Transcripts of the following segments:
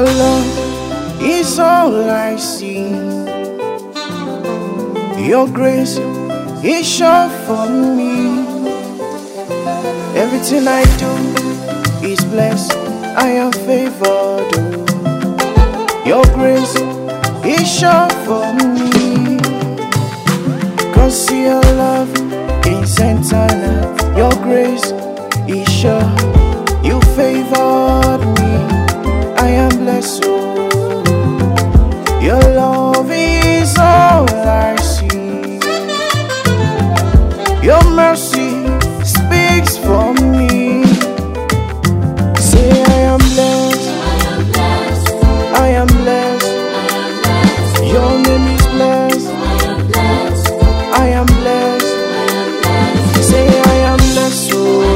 Your love is all I see. Your grace is sure for me. Everything I do is blessed. I am favored. Your grace is sure for me. 'Cause your love is eternal. Your grace is sure. You favored me. I am blessed. Your love is all I see. Your mercy speaks for me. Say I am blessed. I am blessed. Your name is blessed. I am blessed. Say I am blessed.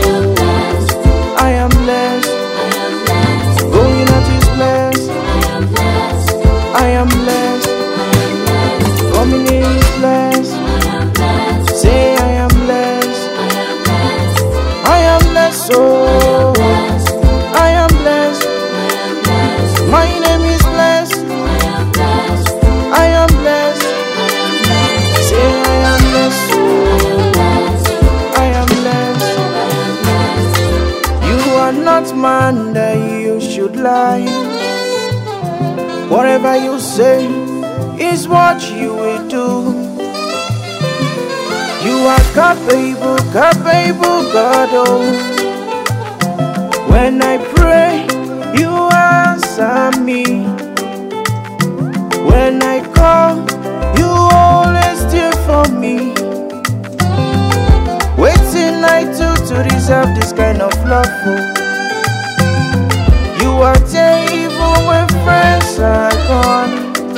I am blessed. Going out is blessed. I am blessed. Coming in is blessed. Say I am blessed. I am blessed. Oh, I am blessed. My name is blessed. I am blessed. Say I am blessed. I am blessed. You are not man that you should lie. Whatever you say is what you will do. You are capable, capable God. Oh, when I pray, you answer me. When I call, you always do for me. Waiting I do to deserve this kind of love. Oh, you are there even when friends are gone.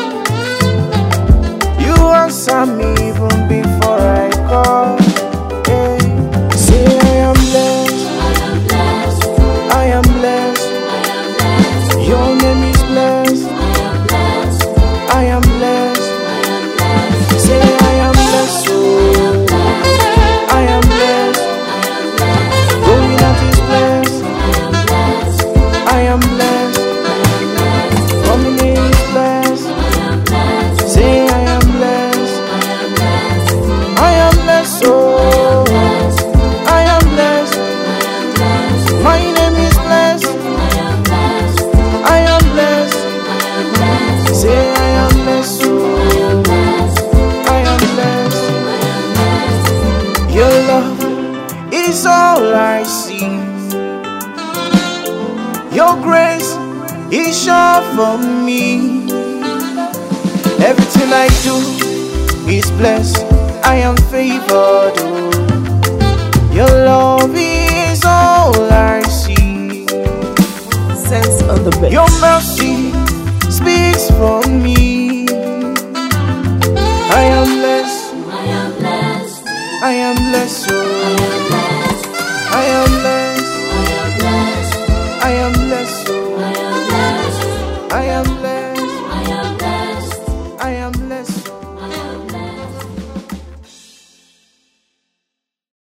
You answer me even before I call. Hey. Say I am blessed. I am blessed. Your name is blessed. I am blessed. Say I am blessed. I am blessed. Going out is blessed. I am blessed. Coming in is blessed. Say I am blessed. I am blessed. Oh, I am blessed. My name is blessed. I am blessed. Say I am blessed. Oh, I am blessed. Your love is all I see. Your grace is sure for me. Everything I do is blessed. I am favored. Oh, your love is all I see. Sense on the bed. Your mercy speaks for me.